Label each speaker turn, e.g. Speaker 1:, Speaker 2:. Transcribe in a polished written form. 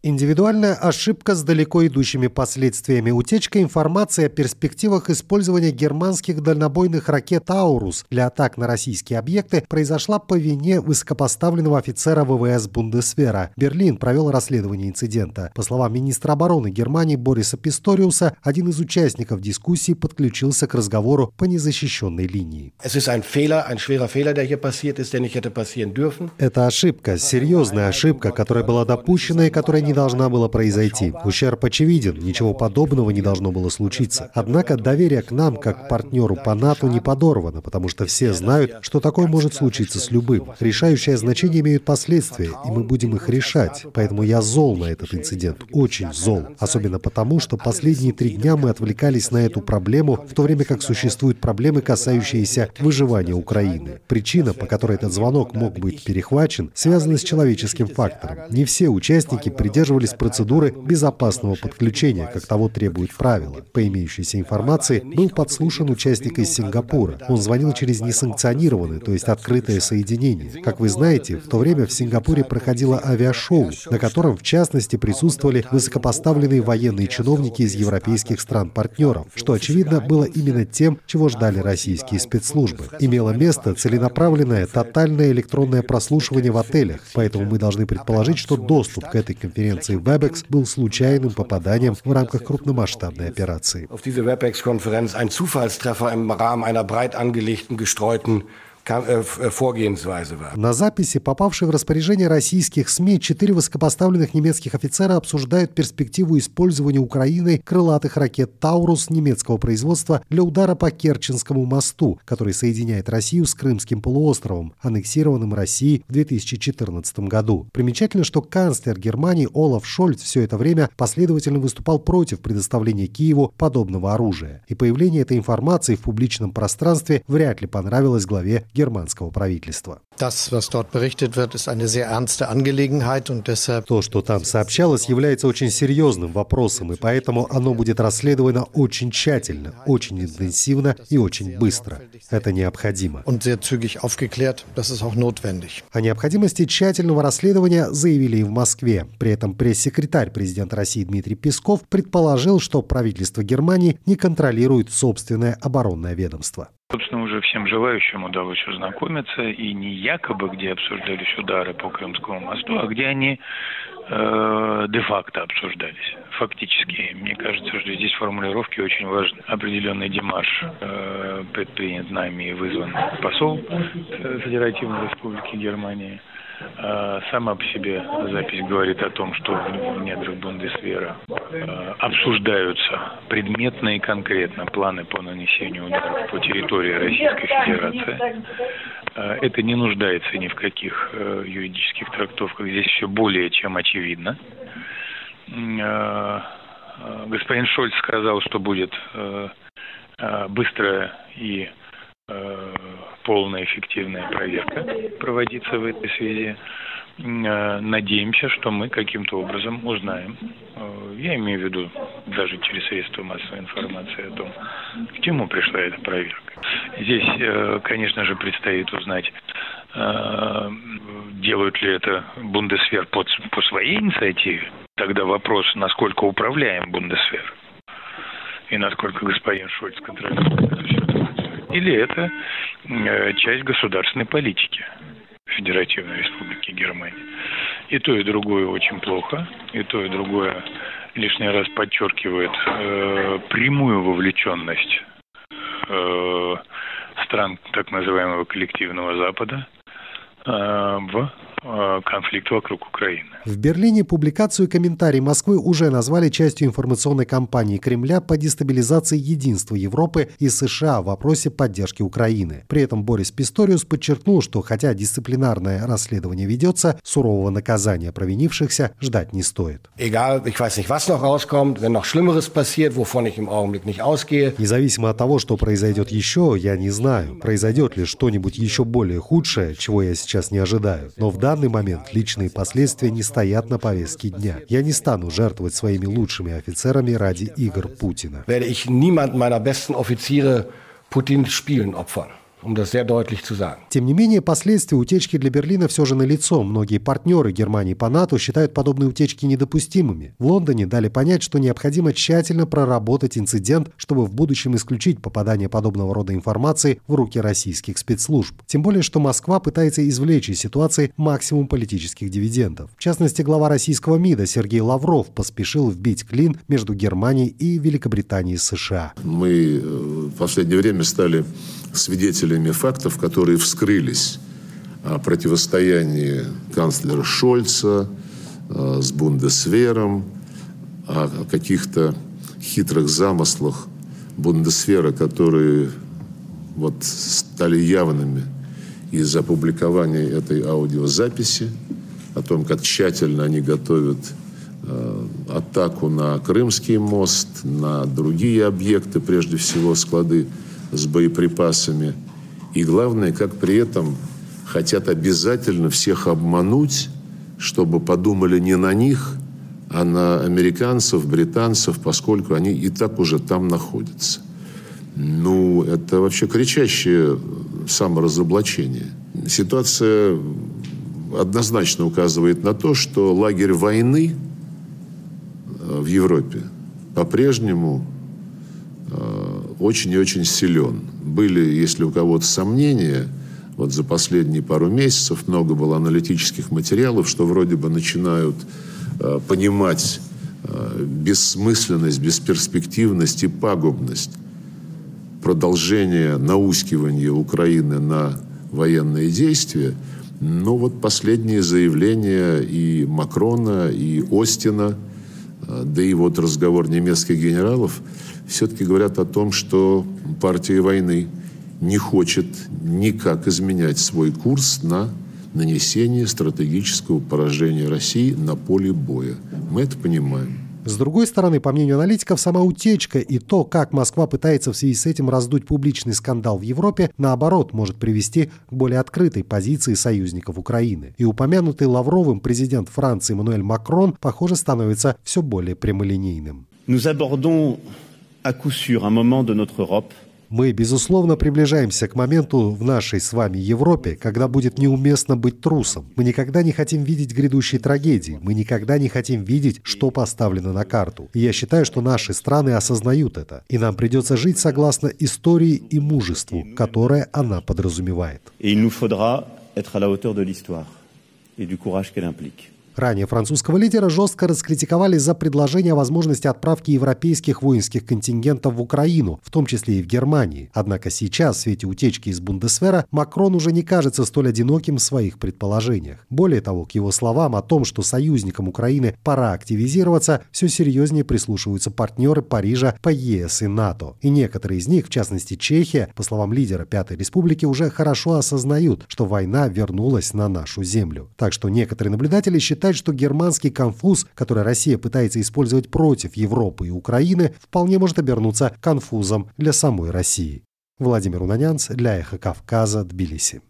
Speaker 1: Индивидуальная ошибка с далеко идущими последствиями. Утечка информации о перспективах использования германских дальнобойных ракет «Таурус» для атак на российские объекты произошла по вине высокопоставленного офицера ВВС Бундесвера. Берлин провел расследование инцидента. По словам министра обороны Германии Бориса Писториуса, один из участников дискуссии подключился к разговору по незащищенной линии. Это ошибка, серьезная ошибка, которая была допущена и которая не должна была произойти. Ущерб очевиден, ничего подобного не должно было случиться. Однако доверие к нам, как к партнеру по НАТО, не подорвано, потому что все знают, что такое может случиться с любым. Решающее значение имеют последствия, и мы будем их решать. Поэтому я зол на этот инцидент, очень зол. Особенно потому, что последние 3 дня мы отвлекались на эту проблему, в то время как существуют проблемы, касающиеся выживания Украины. Причина, по которой этот звонок мог быть перехвачен, связана с человеческим фактором. Не все участники придерживались процедуры безопасного подключения, как того требуют правила. По имеющейся информации, был подслушан участник из Сингапура. Он звонил через несанкционированное, то есть открытое соединение. Как вы знаете, в то время в Сингапуре проходило авиашоу, на котором, в частности, присутствовали высокопоставленные военные чиновники из европейских стран-партнеров, что, очевидно, было именно тем, чего ждали российские спецслужбы. Имело место целенаправленное, тотальное электронное прослушивание в отелях, поэтому мы должны предположить, что доступ к этой конференции WebEx был случайным попаданием в рамках крупномасштабной операции.
Speaker 2: Auf diese WebEx-Konferenz ein Zufallstreffer im Rahmen einer breit angelegten, gestreuten Vorgehensweise war.
Speaker 1: На записи, попавшей в распоряжение российских СМИ, 4 высокопоставленных немецких офицера обсуждают перспективу использования Украиной крылатых ракет «Таурус» немецкого производства для удара по Керченскому мосту, который соединяет Россию с Крымским полуостровом, аннексированным Россией в 2014 году. Примечательно, что канцлер Германии Олаф Шольц все это время последовательно выступал против предоставления Киеву подобного оружия. И появление этой информации в публичном пространстве вряд ли понравилось главе германского правительства.
Speaker 3: То, что
Speaker 1: там сообщалось, является очень серьезным вопросом, и поэтому оно будет расследовано очень тщательно, очень интенсивно и очень быстро. Это необходимо. О необходимости тщательного расследования заявили и в Москве. При этом пресс-секретарь президента России Дмитрий Песков предположил, что правительство Германии не контролирует собственное оборонное ведомство.
Speaker 4: Собственно, уже всем желающим удалось ознакомиться, и не якобы, где обсуждались удары по Крымскому мосту, а где они де-факто обсуждались. Фактически, мне кажется, что здесь формулировки очень важны. Определенный демарш предпринят нами и вызван посол Федеративной Республики Германии. Сама по себе запись говорит о том, что в недрах Бундесвера обсуждаются предметно и конкретно планы по нанесению ударов по территории Российской Федерации. Это не нуждается ни в каких юридических трактовках. Здесь все более чем очевидно. Господин Шольц сказал, что будет быстрая и полная эффективная проверка проводиться в этой связи. Надеемся, что мы каким-то образом узнаем, я имею в виду даже через средства массовой информации, о том, к чему пришла эта проверка. Здесь, конечно же, предстоит узнать, делают ли это Бундесвер по своей инициативе. Тогда вопрос, насколько управляем Бундесвер и насколько господин Шольц контролирует это все. Или это часть государственной политики Федеративной Республики Германии. И то, и другое очень плохо. И то, и другое лишний раз подчеркивает прямую вовлеченность стран так называемого коллективного Запада в конфликт вокруг Украины.
Speaker 1: В Берлине публикацию и комментарий Москвы уже назвали частью информационной кампании Кремля по дестабилизации единства Европы и США в вопросе поддержки Украины. При этом Борис Писториус подчеркнул, что хотя дисциплинарное расследование ведется, сурового наказания провинившихся ждать не стоит. Независимо от того, что произойдет еще, я не знаю, произойдет ли что-нибудь еще более худшее, чего я сейчас не ожидаю. Но в данный момент личные последствия не стоят на повестке дня. Я не стану жертвовать своими лучшими офицерами ради игр Путина. Тем не менее, последствия утечки для Берлина все же налицо. Многие партнеры Германии по НАТО считают подобные утечки недопустимыми. В Лондоне дали понять, что необходимо тщательно проработать инцидент, чтобы в будущем исключить попадание подобного рода информации в руки российских спецслужб. Тем более, что Москва пытается извлечь из ситуации максимум политических дивидендов. В частности, глава российского МИДа Сергей Лавров поспешил вбить клин между Германией и Великобританией с США.
Speaker 3: Мы в последнее время стали свидетелями фактов, которые вскрылись о противостоянии канцлера Шольца с Бундесвером, о каких-то хитрых замыслах Бундесвера, которые стали явными из опубликования этой аудиозаписи, о том, как тщательно они готовят атаку на Крымский мост, на другие объекты, прежде всего склады с боеприпасами. И главное, как при этом хотят обязательно всех обмануть, чтобы подумали не на них, а на американцев, британцев, поскольку они и так уже там находятся. Это вообще кричащее саморазоблачение. Ситуация однозначно указывает на то, что лагерь войны в Европе по-прежнему очень и очень силен. Были, если у кого-то сомнения, за последние пару месяцев много было аналитических материалов, что вроде бы начинают понимать бессмысленность, бесперспективность и пагубность продолжения наускивания Украины на военные действия. Но последние заявления и Макрона, и Остина, да и разговор немецких генералов все-таки говорят о том, что партия войны не хочет никак изменять свой курс на нанесение стратегического поражения России на поле боя. Мы это понимаем.
Speaker 1: С другой стороны, по мнению аналитиков, сама утечка и то, как Москва пытается в связи с этим раздуть публичный скандал в Европе, наоборот, может привести к более открытой позиции союзников Украины. И упомянутый Лавровым президент Франции Эммануэль Макрон, похоже, становится все более прямолинейным.
Speaker 5: Nous abordons à coup sûr un moment de notre Europe.
Speaker 1: Мы, безусловно, приближаемся к моменту в нашей с вами Европе, когда будет неуместно быть трусом. Мы никогда не хотим видеть грядущей трагедии. Мы никогда не хотим видеть, что поставлено на карту. И я считаю, что наши страны осознают это. И нам придется жить согласно истории и мужеству, которое она подразумевает. Ранее французского лидера жестко раскритиковали за предложение о возможности отправки европейских воинских контингентов в Украину, в том числе и в Германии. Однако сейчас, в свете утечки из Бундесвера, Макрон уже не кажется столь одиноким в своих предположениях. Более того, к его словам о том, что союзникам Украины пора активизироваться, все серьезнее прислушиваются партнеры Парижа по ЕС и НАТО. И некоторые из них, в частности Чехия, по словам лидера Пятой Республики, уже хорошо осознают, что война вернулась на нашу землю. Так что некоторые наблюдатели считают, что германский конфуз, который Россия пытается использовать против Европы и Украины, вполне может обернуться конфузом для самой России. Владимир Унанянц для Эхо Кавказа, Тбилиси.